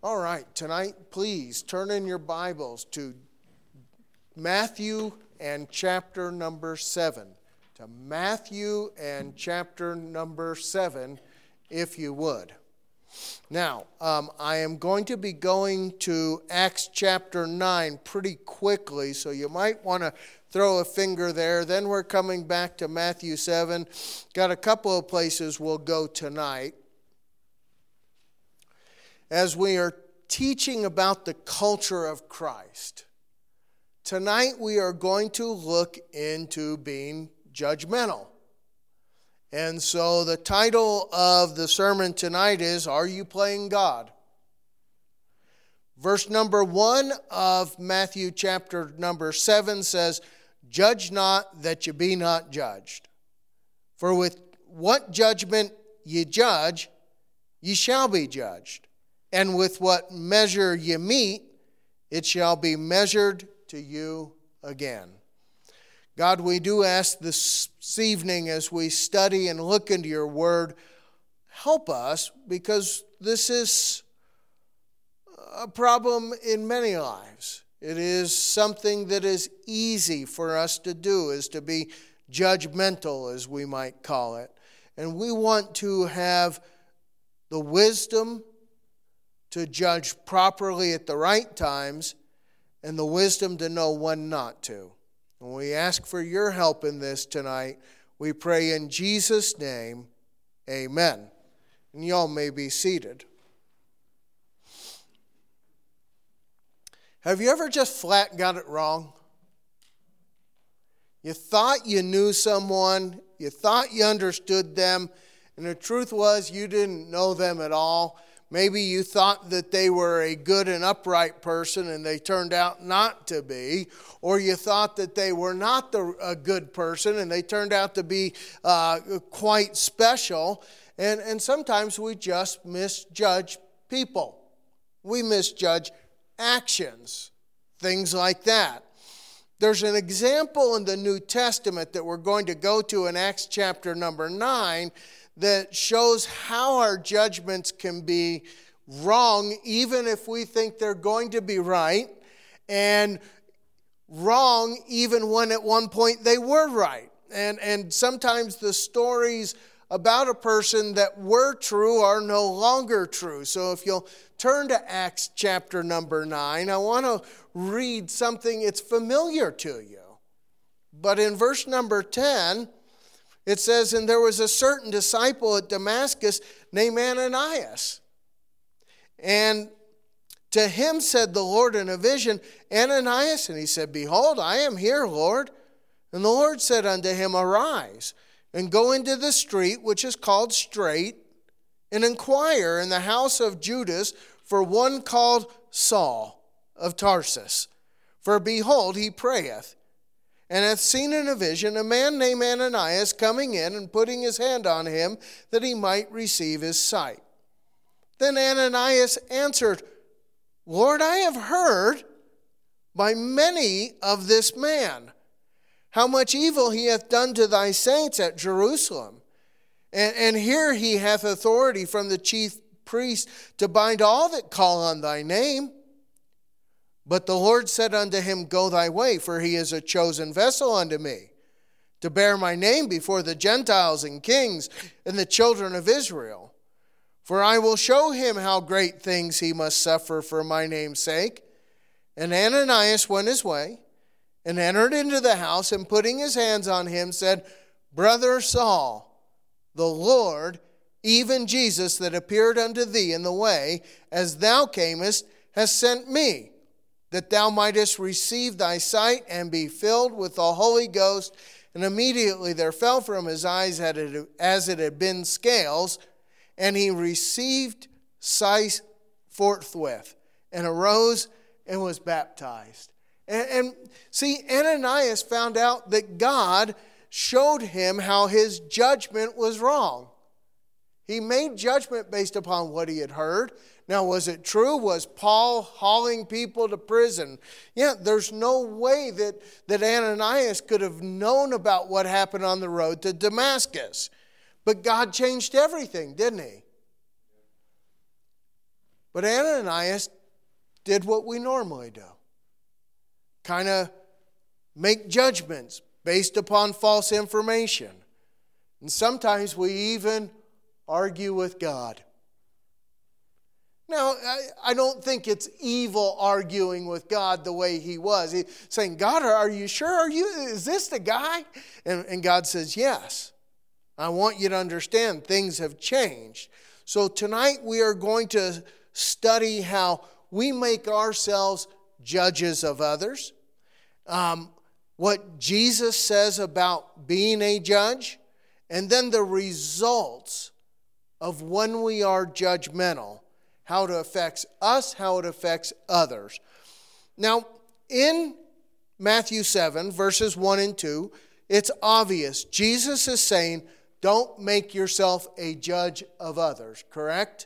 All right, tonight, please turn in your Bibles to Matthew and chapter number 7. To Matthew and chapter number 7, if you would. Now, I am going to be going to Acts chapter 9 pretty quickly, so you might want to throw a finger there. Then we're coming back to Matthew 7. Got a couple of places we'll go tonight. As we are teaching about the culture of Christ, tonight we are going to look into being judgmental. And so the title of the sermon tonight is, Are You Playing God? Verse number 1 of Matthew chapter number 7 says, Judge not that you be not judged. For with what judgment ye judge, ye shall be judged. And with what measure ye meet, it shall be measured to you again. God, we do ask this evening as we study and look into your word, help us, because this is a problem in many lives. It is something that is easy for us to do, is to be judgmental, as we might call it. And we want to have the wisdom to judge properly at the right times, and the wisdom to know when not to. And we ask for your help in this tonight. We pray in Jesus' name, amen. And y'all may be seated. Have you ever just flat got it wrong? You thought you knew someone, you thought you understood them, and the truth was you didn't know them at all. Maybe you thought that they were a good and upright person and they turned out not to be. Or you thought that they were not a good person and they turned out to be quite special. And sometimes we just misjudge people. We misjudge actions, things like that. There's an example in the New Testament that we're going to go to in Acts chapter number 9 that shows how our judgments can be wrong, even if we think they're going to be right, and wrong even when at one point they were right. And sometimes the stories about a person that were true are no longer true. So if you'll turn to Acts chapter number 9, I want to read something that's familiar to you. But in verse number 10, it says, And there was a certain disciple at Damascus named Ananias. And to him said the Lord in a vision, Ananias. And he said, Behold, I am here, Lord. And the Lord said unto him, Arise, and go into the street which is called Straight, and inquire in the house of Judas for one called Saul of Tarsus. For behold, he prayeth, and hath seen in a vision a man named Ananias coming in and putting his hand on him that he might receive his sight. Then Ananias answered, Lord, I have heard by many of this man, how much evil he hath done to thy saints at Jerusalem. And here he hath authority from the chief priest to bind all that call on thy name. But the Lord said unto him, Go thy way, for he is a chosen vessel unto me, to bear my name before the Gentiles and kings and the children of Israel. For I will show him how great things he must suffer for my name's sake. And Ananias went his way, and entered into the house, and putting his hands on him, said, Brother Saul, the Lord, even Jesus that appeared unto thee in the way, as thou camest, has sent me, that thou mightest receive thy sight and be filled with the Holy Ghost. And immediately there fell from his eyes as it had been scales, and he received sight forthwith, and arose and was baptized. And see, Ananias found out that God showed him how his judgment was wrong. He made judgment based upon what he had heard. Now, was it true? Was Paul hauling people to prison? Yeah, there's no way that Ananias could have known about what happened on the road to Damascus. But God changed everything, didn't he? But Ananias did what we normally do. Kind of make judgments based upon false information. And sometimes we even argue with God. Now, I don't think it's evil arguing with God the way he was. He's saying, God, are you sure? Is this the guy? And God says, yes. I want you to understand things have changed. So tonight we are going to study how we make ourselves judges of others. What Jesus says about being a judge. And then the results of when we are judgmental. How it affects us, how it affects others. Now, in Matthew 7, verses 1 and 2, it's obvious. Jesus is saying, don't make yourself a judge of others, correct?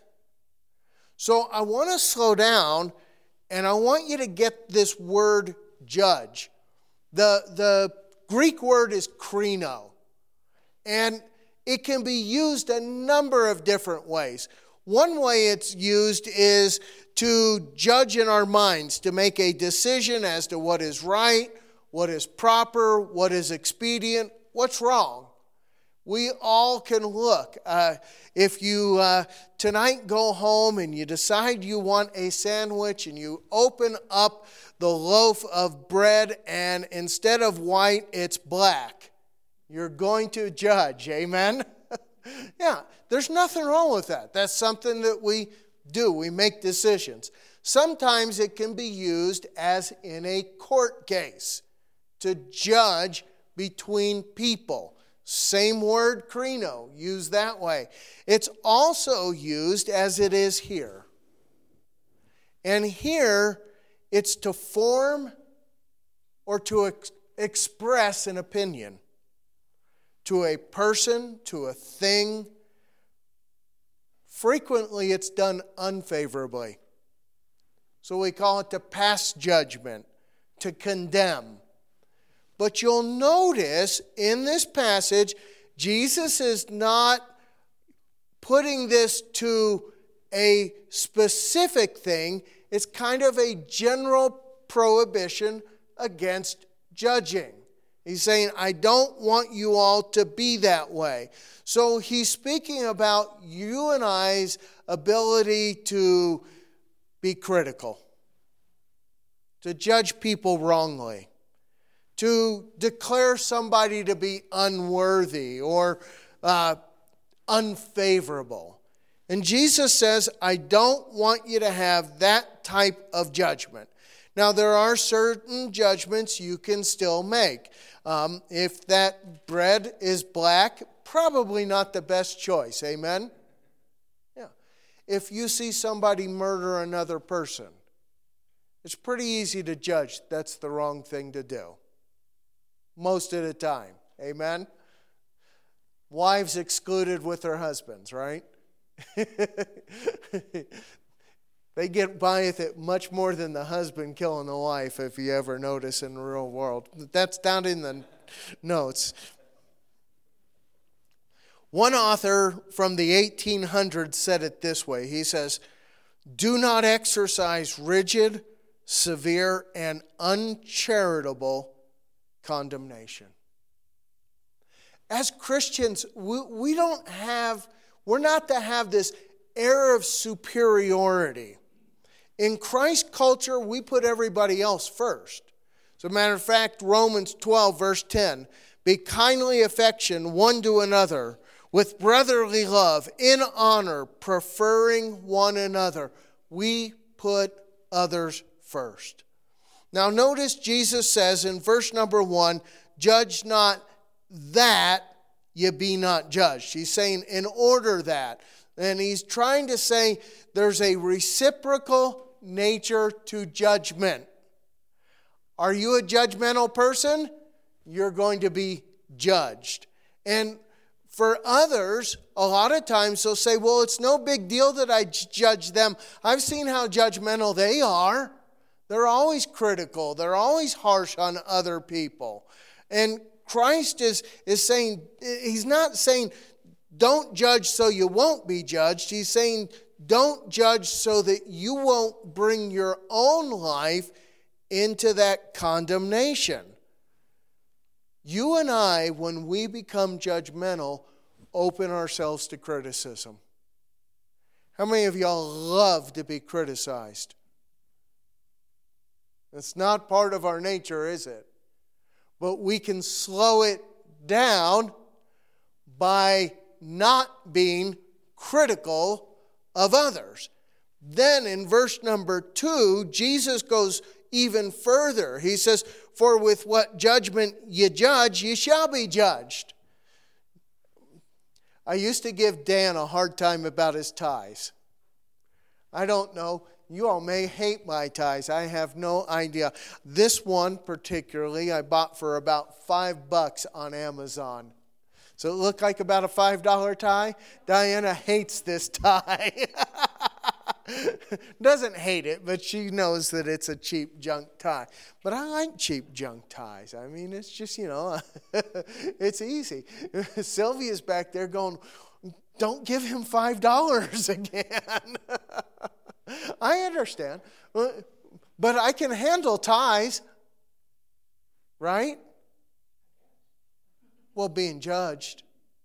So I want to slow down, and I want you to get this word judge. The Greek word is krino, and it can be used a number of different ways. One way it's used is to judge in our minds, to make a decision as to what is right, what is proper, what is expedient, what's wrong. We all can look. If you tonight go home and you decide you want a sandwich and you open up the loaf of bread and instead of white, it's black, you're going to judge, amen? Yeah, there's nothing wrong with that. That's something that we do. We make decisions. Sometimes it can be used as in a court case to judge between people. Same word, krino, used that way. It's also used as it is here. And here, it's to form or to express an opinion. To a person, to a thing. Frequently, it's done unfavorably. So we call it to pass judgment, to condemn. But you'll notice in this passage, Jesus is not putting this to a specific thing. It's kind of a general prohibition against judging. He's saying, I don't want you all to be that way. So he's speaking about you and I's ability to be critical, to judge people wrongly, to declare somebody to be unworthy or unfavorable. And Jesus says, I don't want you to have that type of judgment. Now, there are certain judgments you can still make. If that bread is black, probably not the best choice. Amen? Yeah. If you see somebody murder another person, it's pretty easy to judge that's the wrong thing to do. Most of the time. Amen? Wives excluded with their husbands, right? They get by with it much more than the husband killing the wife, if you ever notice in the real world. That's down in the notes. One author from the 1800s said it this way. He says, do not exercise rigid, severe, and uncharitable condemnation. As Christians, we're not to have this air of superiority. In Christ's culture, we put everybody else first. As a matter of fact, Romans 12, verse 10, be kindly affectioned one to another with brotherly love, in honor, preferring one another. We put others first. Now notice Jesus says in verse number 1, judge not that ye be not judged. He's saying in order that. And he's trying to say there's a reciprocal nature to judgment. Are you a judgmental person? You're going to be judged. And for others, a lot of times they'll say, well, it's no big deal that I judge them. I've seen how judgmental they are. They're always critical. They're always harsh on other people. And Christ is saying, he's not saying, don't judge so you won't be judged. He's saying, don't judge so that you won't bring your own life into that condemnation. You and I, when we become judgmental, open ourselves to criticism. How many of y'all love to be criticized? It's not part of our nature, is it? But we can slow it down by not being critical of others. Then in verse number 2, Jesus goes even further. He says, "For with what judgment ye judge, ye shall be judged." I used to give Dan a hard time about his ties. I don't know. You all may hate my ties. I have no idea. This one particularly I bought for about $5 on Amazon. So it looked like about a $5 tie. Diana hates this tie. Doesn't hate it, but she knows that it's a cheap junk tie. But I like cheap junk ties. I mean, it's just, it's easy. Sylvia's back there going, "Don't give him $5 again." I understand. But I can handle ties. Right? Well, being judged.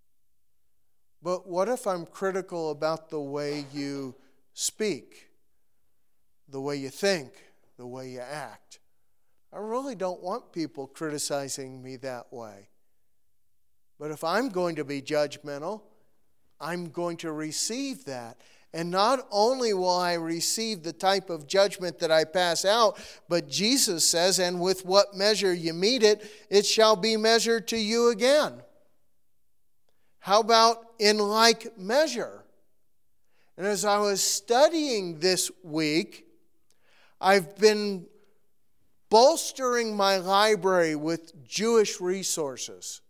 But what if I'm critical about the way you speak, the way you think, the way you act? I really don't want people criticizing me that way. But if I'm going to be judgmental, I'm going to receive that. And not only will I receive the type of judgment that I pass out, but Jesus says, "And with what measure you meet it, it shall be measured to you again." How about in like measure? And as I was studying this week, I've been bolstering my library with Jewish resources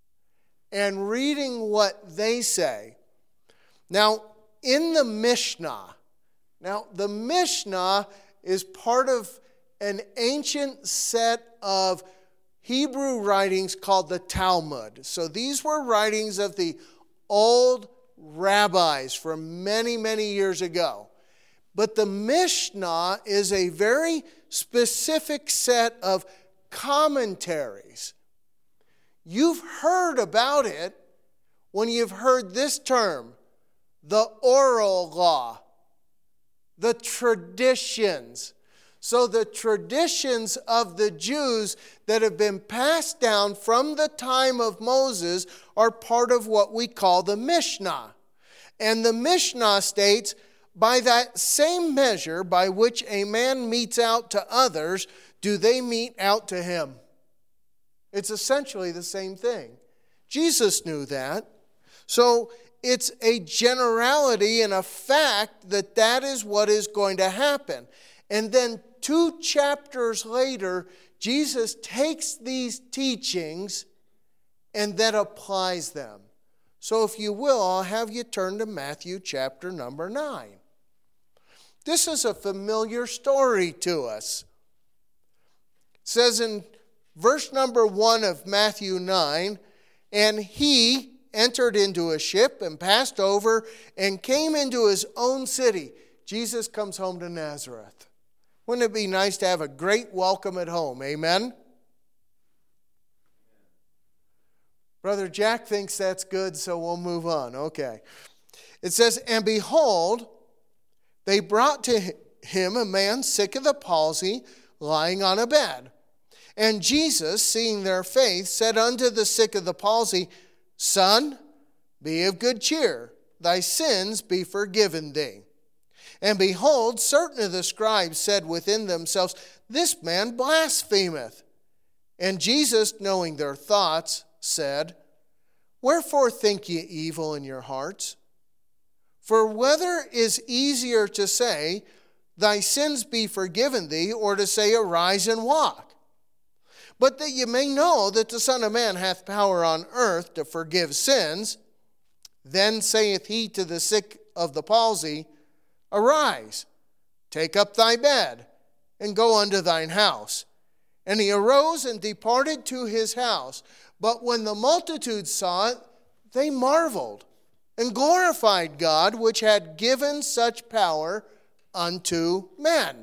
and reading what they say. Now, in the Mishnah, the Mishnah is part of an ancient set of Hebrew writings called the Talmud. So these were writings of the old rabbis from many, many years ago. But the Mishnah is a very specific set of commentaries. You've heard about it when you've heard this term, the oral law, the traditions. So the traditions of the Jews that have been passed down from the time of Moses are part of what we call the Mishnah. And the Mishnah states, by that same measure by which a man metes out to others, do they mete out to him. It's essentially the same thing. Jesus knew that. So it's a generality and a fact that that is what is going to happen. And then 2 chapters later, Jesus takes these teachings and then applies them. So if you will, I'll have you turn to Matthew chapter number 9. This is a familiar story to us. It says in verse number 1 of Matthew 9, "And he entered into a ship and passed over and came into his own city." Jesus comes home to Nazareth. Wouldn't it be nice to have a great welcome at home? Amen? Brother Jack thinks that's good, so we'll move on. Okay. It says, "And behold, they brought to him a man sick of the palsy, lying on a bed. And Jesus, seeing their faith, said unto the sick of the palsy, Son, be of good cheer, thy sins be forgiven thee. And behold, certain of the scribes said within themselves, This man blasphemeth. And Jesus, knowing their thoughts, said, Wherefore think ye evil in your hearts? For whether is easier to say, Thy sins be forgiven thee, or to say, Arise and walk? But that ye may know that the Son of Man hath power on earth to forgive sins, then saith he to the sick of the palsy, Arise, take up thy bed, and go unto thine house. And he arose and departed to his house. But when the multitude saw it, they marveled, and glorified God, which had given such power unto men.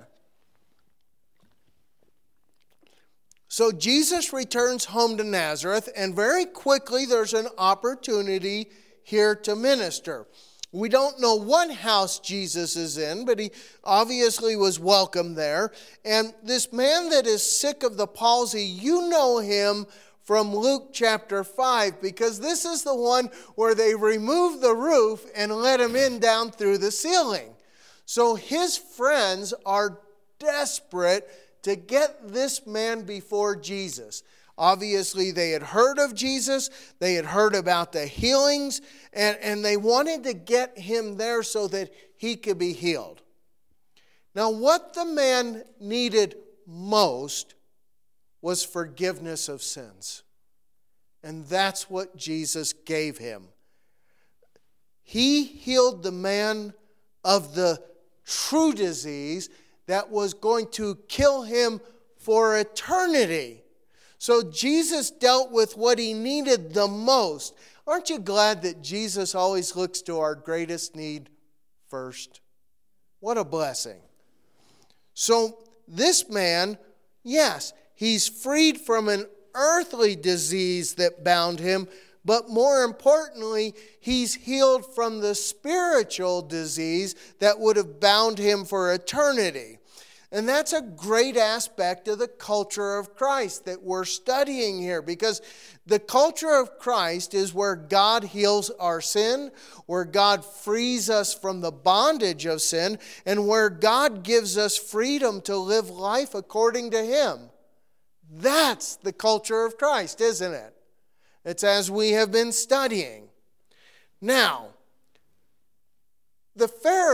So Jesus returns home to Nazareth, and very quickly there's an opportunity here to minister. We don't know what house Jesus is in, but he obviously was welcome there. And this man that is sick of the palsy, you know him from Luke chapter 5, because this is the one where they removed the roof and let him in down through the ceiling. So his friends are desperate to get this man before Jesus. Obviously, they had heard of Jesus, they had heard about the healings, and they wanted to get him there so that he could be healed. Now, what the man needed most was forgiveness of sins. And that's what Jesus gave him. He healed the man of the true disease that was going to kill him for eternity. So Jesus dealt with what he needed the most. Aren't you glad that Jesus always looks to our greatest need first? What a blessing. So this man, yes, he's freed from an earthly disease that bound him, but more importantly, he's healed from the spiritual disease that would have bound him for eternity. And that's a great aspect of the culture of Christ that we're studying here, because the culture of Christ is where God heals our sin, where God frees us from the bondage of sin, and where God gives us freedom to live life according to Him. That's the culture of Christ, isn't it? It's as we have been studying. Now, the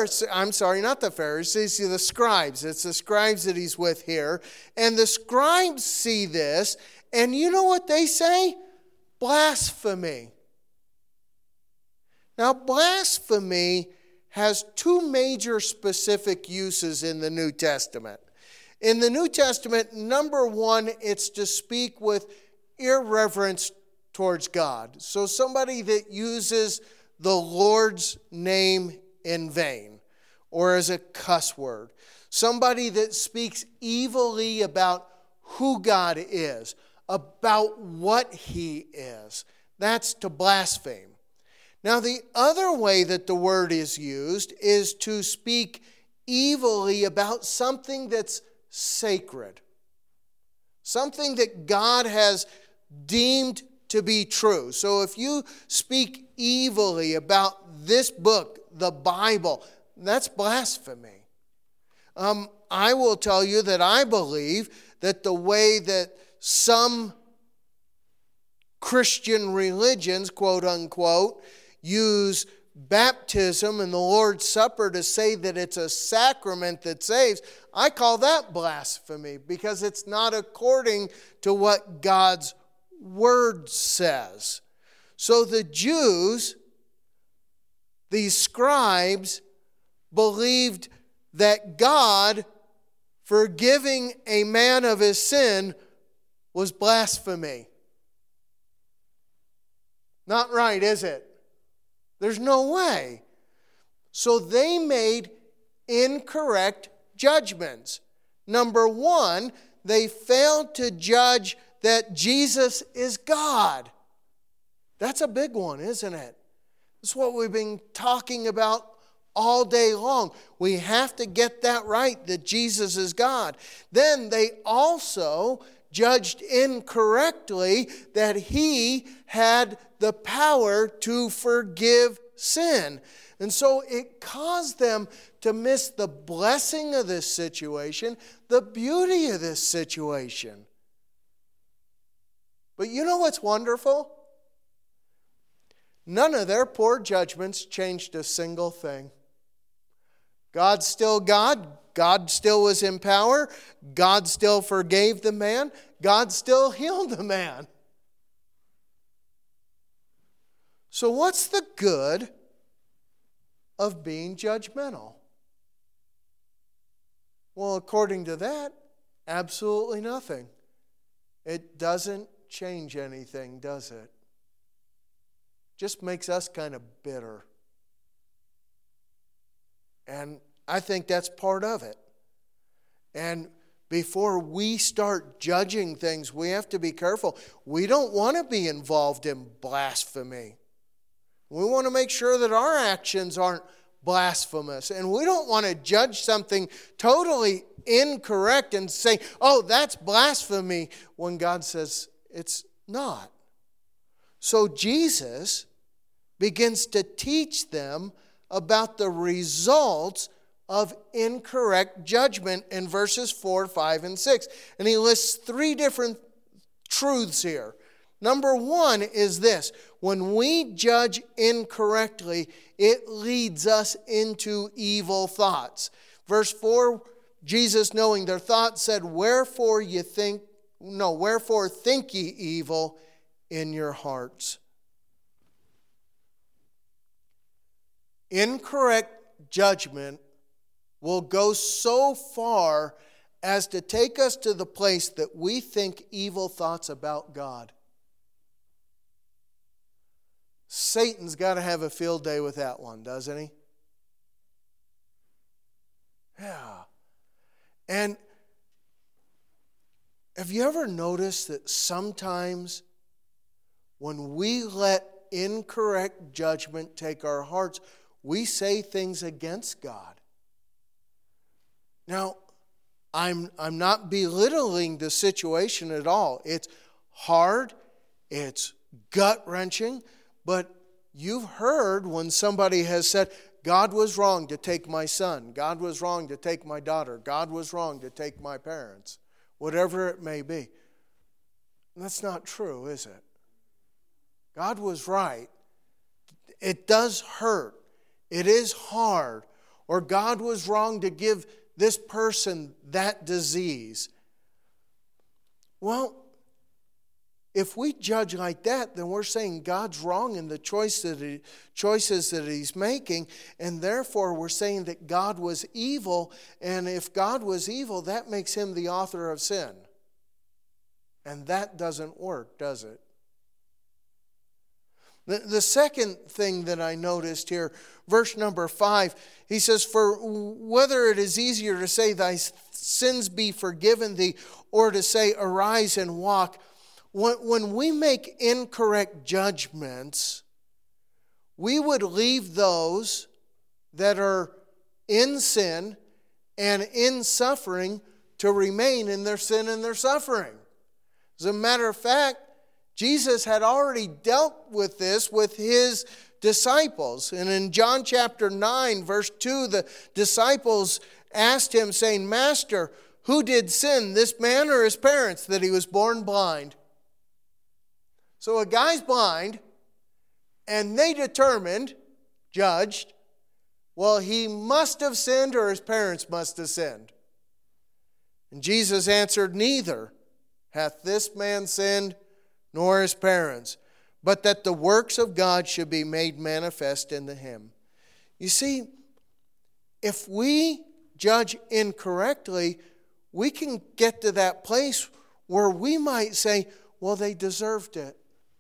scribes. It's the scribes that he's with here. And the scribes see this, and you know what they say? Blasphemy. Now, blasphemy has two major specific uses in the New Testament. In the New Testament, number one, it's to speak with irreverence towards God. So somebody that uses the Lord's name in vain, or as a cuss word. Somebody that speaks evilly about who God is, about what He is. That's to blaspheme. Now, the other way that the word is used is to speak evilly about something that's sacred. Something that God has deemed to be true. So if you speak evilly about this book, the Bible, that's blasphemy. I will tell you that I believe that the way that some Christian religions, quote unquote, use baptism and the Lord's Supper to say that it's a sacrament that saves, I call that blasphemy, because it's not according to what God's Word says. So the Jews, these scribes, believed that God forgiving a man of his sin was blasphemy. Not right, is it? There's no way. So they made incorrect judgments. Number one, they failed to judge that Jesus is God. That's a big one, isn't it? That's what we've been talking about all day long. We have to get that right, that Jesus is God. Then they also judged incorrectly that He had the power to forgive sin. And so it caused them to miss the blessing of this situation, the beauty of this situation. But you know what's wonderful? None of their poor judgments changed a single thing. God's still God. God still was in power. God still forgave the man. God still healed the man. So what's the good of being judgmental? Well, according to that, absolutely nothing. It doesn't change anything, does it? Just makes us kind of bitter. And I think that's part of it. And before we start judging things, we have to be careful. We don't want to be involved in blasphemy. We want to make sure that our actions aren't blasphemous. And we don't want to judge something totally incorrect and say, oh, that's blasphemy, when God says it's not. So Jesus begins to teach them about the results of incorrect judgment in verses 4, 5, and 6. And he lists 3 different truths here. Number 1 is this: when we judge incorrectly, it leads us into evil thoughts. Verse 4, Jesus, knowing their thoughts, said, wherefore think ye evil in your hearts. Incorrect judgment will go so far as to take us to the place that we think evil thoughts about God. Satan's got to have a field day with that one, doesn't he? Yeah. And have you ever noticed that sometimes when we let incorrect judgment take our hearts, we say things against God? Now, I'm not belittling the situation at all. It's hard, it's gut-wrenching, but you've heard when somebody has said, God was wrong to take my son, God was wrong to take my daughter, God was wrong to take my parents, whatever it may be. And that's not true, is it? God was right. It does hurt. It is hard. Or God was wrong to give this person that disease. Well, if we judge like that, then we're saying God's wrong in the choices that He's making, and therefore we're saying that God was evil, and if God was evil, that makes Him the author of sin. And that doesn't work, does it? The second thing that I noticed here, verse number 5, he says, for whether it is easier to say thy sins be forgiven thee, or to say arise and walk, when we make incorrect judgments, we would leave those that are in sin and in suffering to remain in their sin and their suffering. As a matter of fact, Jesus had already dealt with this with His disciples. And in John chapter 9, verse 2, the disciples asked Him, saying, Master, who did sin, this man or his parents, that he was born blind? So a guy's blind, and they judged, well, he must have sinned or his parents must have sinned. And Jesus answered, neither hath this man sinned, nor his parents, but that the works of God should be made manifest in him. You see, if we judge incorrectly, we can get to that place where we might say, well, they deserved it.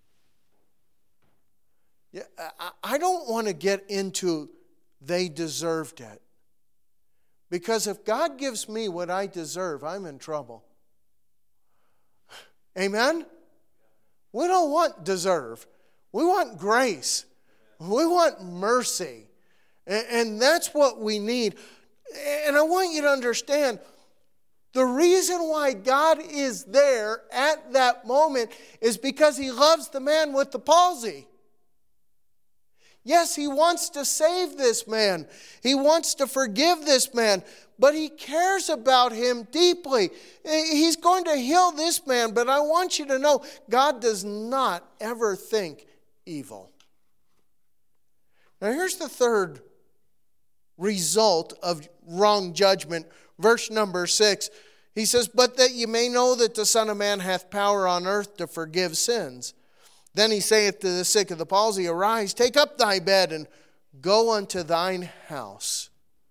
Yeah, I don't want to get into they deserved it. Because if God gives me what I deserve, I'm in trouble. Amen? We don't want deserve. We want grace. We want mercy. And that's what we need. And I want you to understand, the reason why God is there at that moment is because He loves the man with the palsy. Yes, He wants to save this man. He wants to forgive this man. But He cares about him deeply. He's going to heal this man. But I want you to know, God does not ever think evil. Now here's the third result of wrong judgment. Verse number 6. He says, but that ye may know that the Son of Man hath power on earth to forgive sins. Then He saith to the sick of the palsy, arise, take up thy bed, and go unto thine house.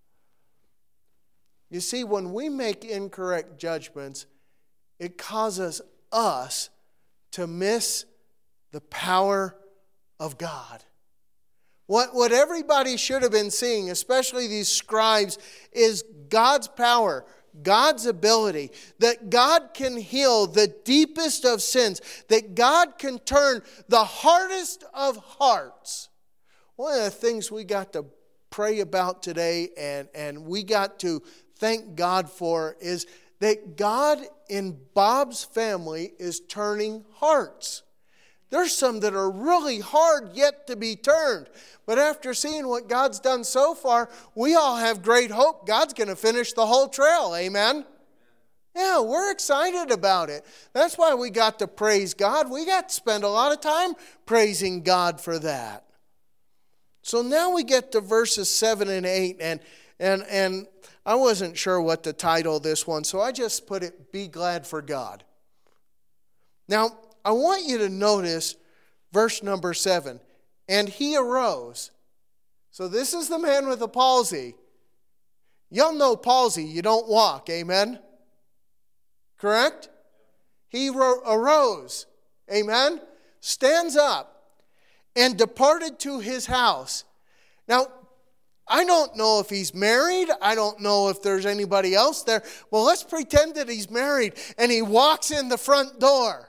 You see, when we make incorrect judgments, it causes us to miss the power of God. What everybody should have been seeing, especially these scribes, is God's power, God's ability, that God can heal the deepest of sins, that God can turn the hardest of hearts. One of the things we got to pray about today and we got to thank God for is that God in Bob's family is turning hearts. There's some that are really hard yet to be turned. But after seeing what God's done so far, we all have great hope God's going to finish the whole trail. Amen? Yeah, we're excited about it. That's why we got to praise God. We got to spend a lot of time praising God for that. So now we get to verses 7 and 8. And I wasn't sure what to title this one, so I just put it, Be Glad for God. Now, I want you to notice verse number 7. And he arose. So this is the man with the palsy. Y'all know palsy, you don't walk, amen? Correct? He arose, amen? Stands up and departed to his house. Now, I don't know if he's married. I don't know if there's anybody else there. Well, let's pretend that he's married and he walks in the front door.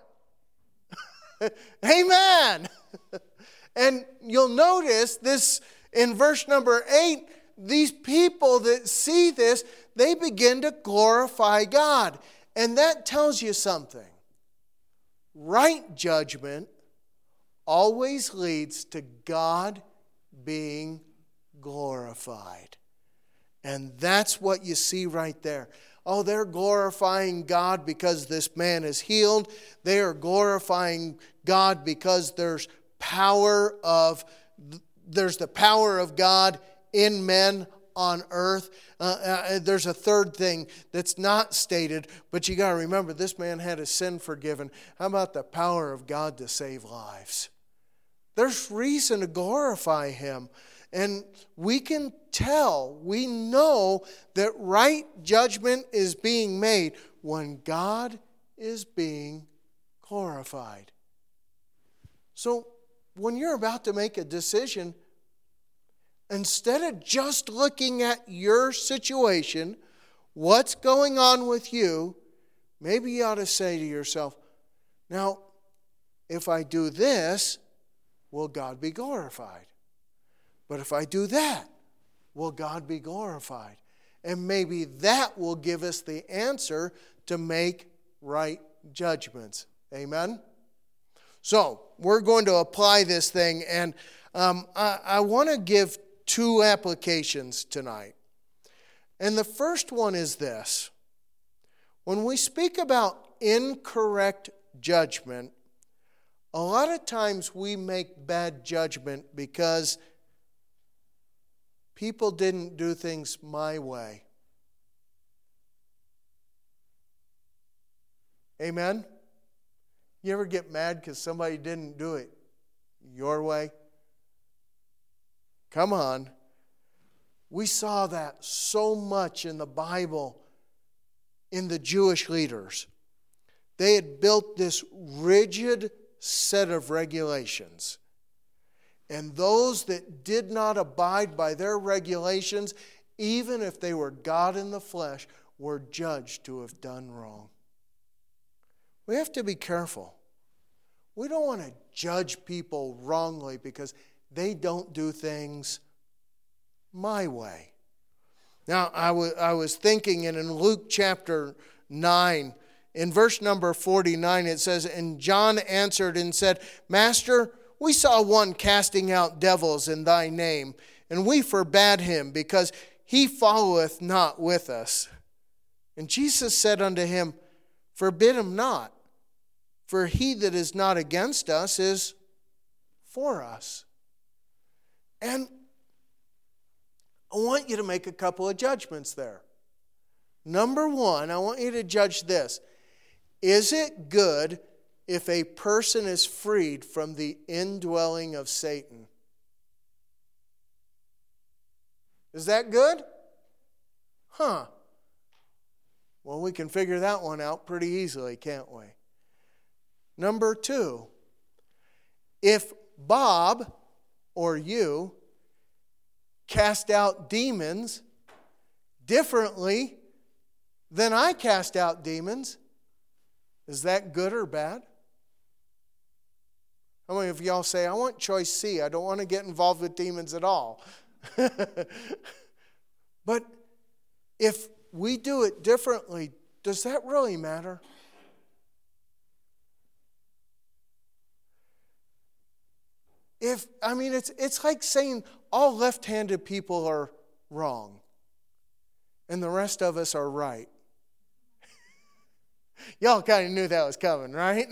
Amen. And you'll notice this in verse number 8, these people that see this, they begin to glorify God. And that tells you something. Right judgment always leads to God being glorified. And that's what you see right there. Oh, they're glorifying God because this man is healed. They are glorifying God because there's the power of God in men on earth. There's a third thing that's not stated, but you got to remember this man had his sin forgiven. How about the power of God to save lives? There's reason to glorify him. And we can tell, we know that right judgment is being made when God is being glorified. So when you're about to make a decision, instead of just looking at your situation, what's going on with you, maybe you ought to say to yourself, now, if I do this, will God be glorified? But if I do that, will God be glorified? And maybe that will give us the answer to make right judgments. Amen? So, we're going to apply this thing, and I want to give two applications tonight. And the first one is this. When we speak about incorrect judgment, a lot of times we make bad judgment because people didn't do things my way. Amen? You ever get mad because somebody didn't do it your way? Come on. We saw that so much in the Bible in the Jewish leaders. They had built this rigid set of regulations. And those that did not abide by their regulations, even if they were God in the flesh, were judged to have done wrong. We have to be careful. We don't want to judge people wrongly because they don't do things my way. Now, I was thinking in Luke chapter 9, in verse number 49, it says, And John answered and said, Master, we saw one casting out devils in thy name, and we forbade him, because he followeth not with us. And Jesus said unto him, Forbid him not, for he that is not against us is for us. And I want you to make a couple of judgments there. Number one, I want you to judge this. Is it good if a person is freed from the indwelling of Satan? Is that good? Well, we can figure that one out pretty easily, can't we? Number two, if Bob or you cast out demons differently than I cast out demons. Is that good or bad? How many of y'all say, I want choice C. I don't want to get involved with demons at all. But if we do it differently, does that really matter? It's like saying all left-handed people are wrong and the rest of us are right. Y'all kind of knew that was coming, right?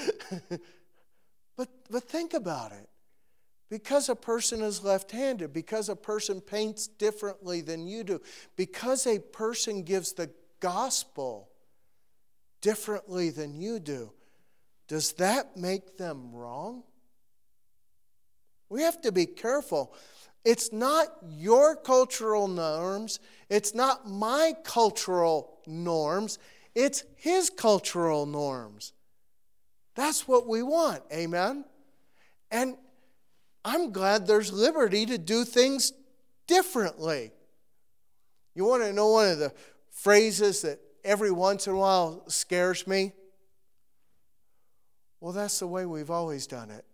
But think about it. Because a person is left-handed, because a person paints differently than you do, because a person gives the gospel differently than you do, does that make them wrong? We have to be careful. It's not your cultural norms. It's not my cultural norms. It's his cultural norms. That's what we want. Amen? And I'm glad there's liberty to do things differently. You want to know one of the phrases that every once in a while scares me? Well, that's the way we've always done it.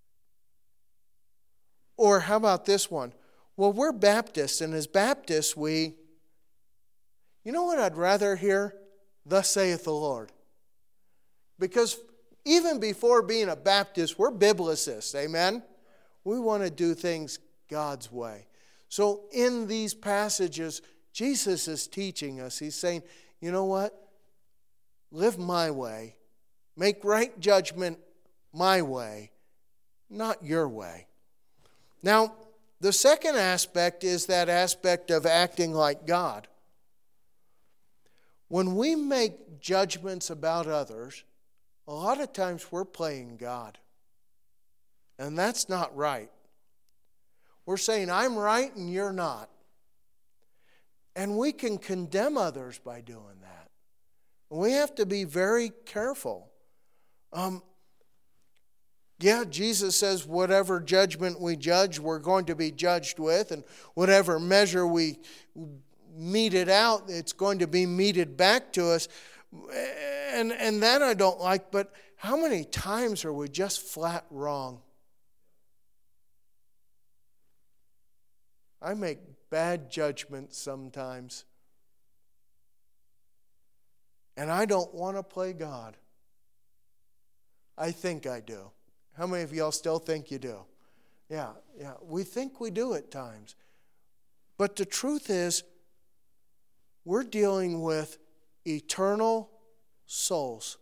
Or how about this one? Well, we're Baptists, and as Baptists, you know what I'd rather hear? Thus saith the Lord. Because even before being a Baptist, we're Biblicists, amen? We want to do things God's way. So in these passages, Jesus is teaching us. He's saying, you know what? Live my way. Make right judgment my way, not your way. Now, the second aspect is that aspect of acting like God. When we make judgments about others, a lot of times we're playing God. And that's not right. We're saying, I'm right and you're not. And we can condemn others by doing that. And we have to be very careful. Jesus says whatever judgment we judge, we're going to be judged with. And whatever measure we mete it out, it's going to be meted back to us. And that I don't like, but how many times are we just flat wrong? I make bad judgments sometimes. And I don't want to play God. I think I do. How many of y'all still think you do? Yeah. We think we do at times. But the truth is, we're dealing with eternal souls.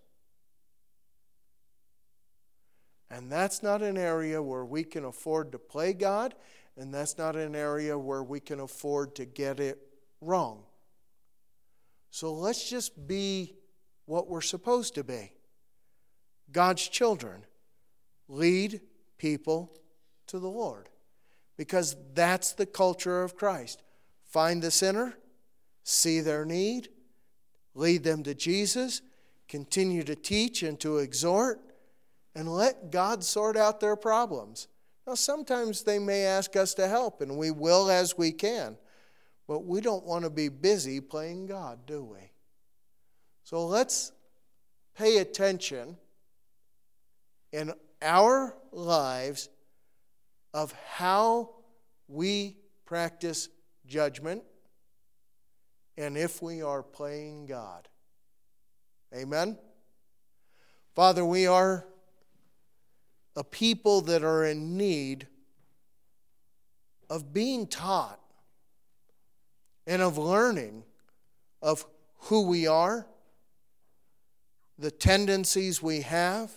And that's not an area where we can afford to play God, and that's not an area where we can afford to get it wrong. So let's just be what we're supposed to be. God's children. Lead people to the Lord. Because that's the culture of Christ. Find the sinner, see their need, lead them to Jesus, continue to teach and to exhort, and let God sort out their problems. Now, sometimes they may ask us to help, and we will as we can. But we don't want to be busy playing God, do we? So let's pay attention in our lives of how we practice judgment and if we are playing God. Amen? Father, we are a people that are in need of being taught and of learning of who we are, the tendencies we have,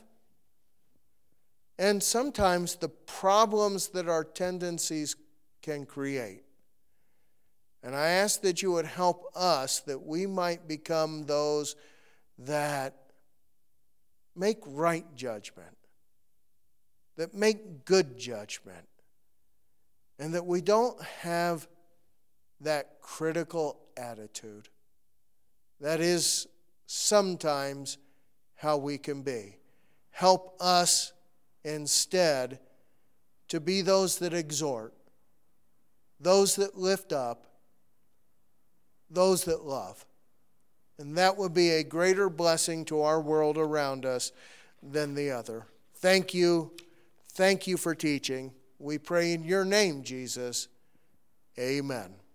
and sometimes the problems that our tendencies can create. And I ask that you would help us that we might become those that make right judgment, that make good judgment, and that we don't have that critical attitude. That is sometimes how we can be. Help us instead to be those that exhort, those that lift up, those that love. And that would be a greater blessing to our world around us than the other. Thank you. Thank you for teaching. We pray in your name, Jesus. Amen.